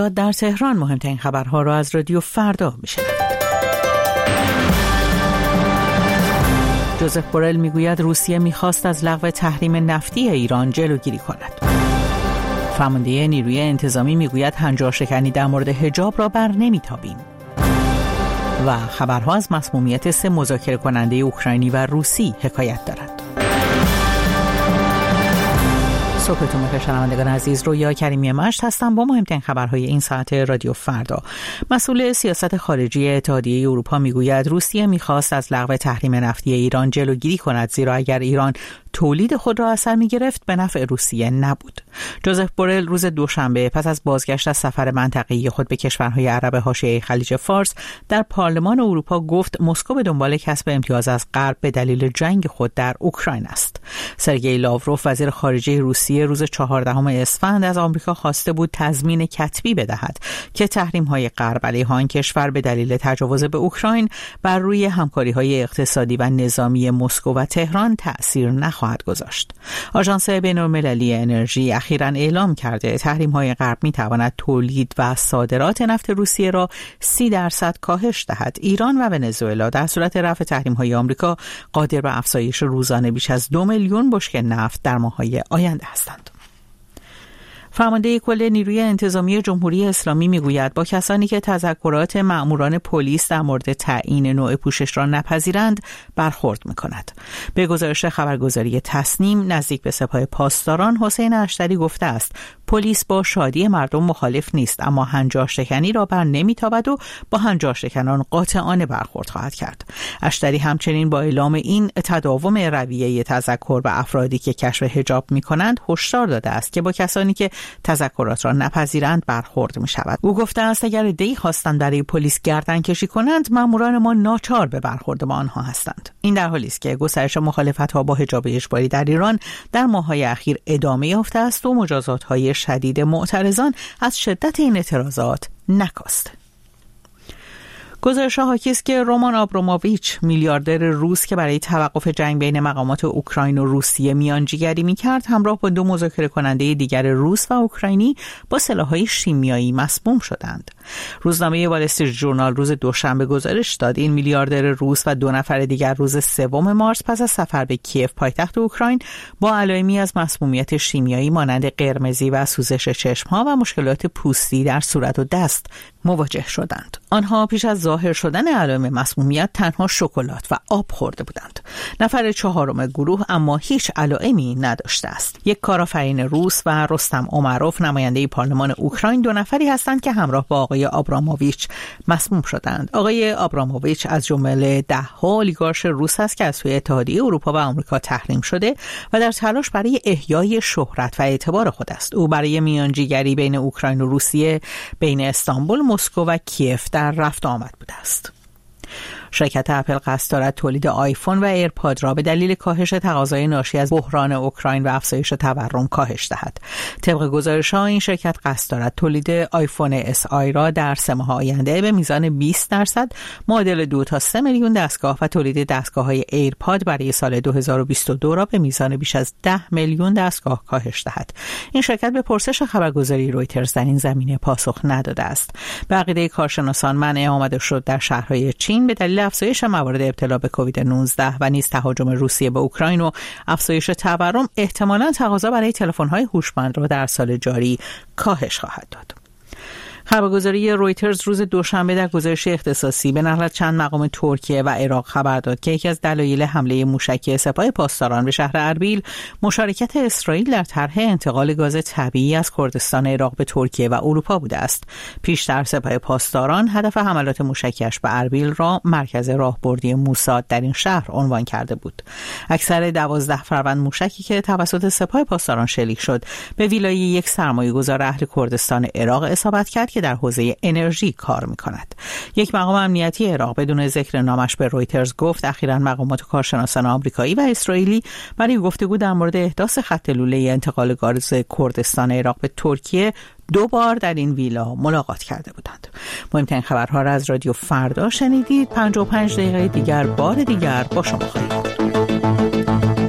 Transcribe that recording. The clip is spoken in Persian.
در تهران مهمترین خبرها را از رادیو فردا میشنوید. جوزف بورل میگوید روسیه میخواست از لغو تحریم نفتی ایران جلوگیری کند. فرمانده نیروی انتظامی میگوید هنجارشکنی در مورد حجاب را بر نمیتابیم. و خبرها از مسمومیت 3 مذاکره کننده اوکراینی و روسی حکایت دارد. صبحتون بخیر شنوندگان عزیز، رویا کریمی مشت هستم با مهمترین خبرهای این ساعت رادیو فردا. مسئول سیاست خارجی اتحادیه اروپا میگوید روسیه میخواست از لغو تحریم نفتی ایران جلوگیری کند، زیرا اگر ایران تولید خود را از سر می‌گرفت به نفع روسیه نبود. جوزف بورل روز دوشنبه پس از بازگشت از سفر منطقه‌ای خود به کشورهای عرب حاشیه خلیج فارس در پارلمان اروپا گفت مسکو به دنبال کسب امتیاز از غرب به دلیل جنگ خود در اوکراین است. سرگئی لاوروف وزیر خارجه روسیه روز 14 اسفند از آمریکا خواسته بود تضمین کتبی بدهد که تحریم‌های غرب علیه آن کشور به دلیل تجاوز به اوکراین بر روی همکاری‌های اقتصادی و نظامی مسکو و تهران تأثیر نخواهد گذاشت. آژانس بین‌المللی انرژی اخیراً اعلام کرده تحریم‌های غرب می‌تواند تولید و صادرات نفت روسیه را 30% کاهش دهد. ایران و ونزوئلا در صورت رفع تحریم‌های آمریکا قادر به افزایش روزانه بیش از 2 میلیون بشکه نفت در ماه‌های آینده هستند. فرمانده کل نیروی انتظامی جمهوری اسلامی میگوید با کسانی که تذکرات مأموران پلیس در مورد تعیین نوع پوشش را نپذیرند برخورد میکند. به گزارش خبرگزاری تسنیم نزدیک به سپاه پاسداران حسین اشتری گفته است پلیس با شادی مردم مخالف نیست، اما هنجارشکنی را بر نمیتابد و با هنجارشکنان قاطعانه برخورد خواهد کرد. اشتری همچنین با اعلام این تداوم رویه تذکر به افرادی که کشف حجاب میکنند هشدار داده است که با کسانی که تذکرات را نپذیرند برخورد می شود. او گفته است اگر عده‌ای خواستند برای پلیس گردن کشی کنند ماموران ما ناچار به برخورد با آنها هستند. این در حالی است که گسترش مخالفت‌ها با حجاب اجباری در ایران در ماه‌های اخیر ادامه یافته است و مجازات‌های شدید معترضان از شدت این اعتراضات نکاسته. گزارش‌ها حاکی است که رومان آبراموویچ میلیاردر روس که برای توقف جنگ بین مقامات اوکراین و روسیه میانجیگری می‌کرد همراه با 2 مذاکره کننده دیگر روس و اوکراینی با سلاح‌های شیمیایی مسموم شدند. روزنامه وال استریت ژورنال روز دوشنبه گزارش داد این میلیاردر روس و 2 نفر دیگر روز 3 مارس پس از سفر به کیف پایتخت اوکراین با علائمی از مسمومیت شیمیایی مانند قرمزی و سوزش چشم‌ها و مشکلات پوستی در صورت و دست مواجه شدند. آنها پیش از ظاهر شدن علائم مسمومیت تنها شکلات و آب خورده بودند. نفر 4 گروه اما هیچ علائمی نداشته است. یک کارآفرین روس و رستم اومروف نماینده پارلمان اوکراین 2 نفری هستند که همراه با آقای آبراموویچ مسموم شدند. آقای آبراموویچ از جمله 10 اولیگارش روس است که از سوی اتحادیه اروپا و آمریکا تحریم شده و در تلاش برای احیای شهرت و اعتبار خود است. او برای میانجیگری بین اوکراین و روسیه بین استانبول، مسکو و کیف در رفت آمد بوده است. شرکت اپل قصد دارد تولید آیفون و ایرپاد را به دلیل کاهش تقاضای ناشی از بحران اوکراین و افزایش تورم کاهش دهد. طبق گزارش‌ها این شرکت قصد دارد تولید آیفون اس آی را در 3 ماه آینده به میزان 20%، معادل 2 تا 3 میلیون دستگاه و تولید دستگاه‌های ایرپاد برای سال 2022 را به میزان بیش از 10 میلیون دستگاه کاهش دهد. این شرکت به پرسش خبرگزاری رویترز در این زمینه پاسخ نداده است. به عقیده کارشناسان منع آمد و شد در شهرهای چین به دلیل افزایش موارد ابتلا به کووید 19 و نیز تهاجم روسیه به اوکراین و افزایش تورم احتمالاً تقاضا برای تلفن‌های هوشمند را در سال جاری کاهش خواهد داد. خبرگزاری رویترز روز دوشنبه در گزارش اختصاصی به نقل از چند مقام ترکیه و عراق خبر داد که یکی از دلایل حمله موشکی سپاه پاسداران به شهر اربیل مشارکت اسرائیل در طرح انتقال گاز طبیعی از کردستان عراق به ترکیه و اروپا بوده است. پیشتر سپاه پاسداران هدف حملات موشکی‌اش به اربیل را مرکز راهبردی موساد در این شهر عنوان کرده بود. اکثر 12 فروند موشکی که توسط سپاه پاسداران شلیک شد به ویلای یک سرمایه‌گذار اهل کردستان عراق اصابت کرد که در حوزه انرژی کار می‌کند. یک مقام امنیتی عراق بدون ذکر نامش به رویترز گفت اخیراً مقامات و کارشناسان آمریکایی و اسرائیلی برای گفتگو در مورد احداث خط لوله انتقال گاز کردستان عراق به ترکیه 2 بار در این ویلا ملاقات کرده بودند. مهمترین خبرها را از رادیو فردا شنیدید. 55 دقیقه دیگر بار دیگر با شما خواهیم بود.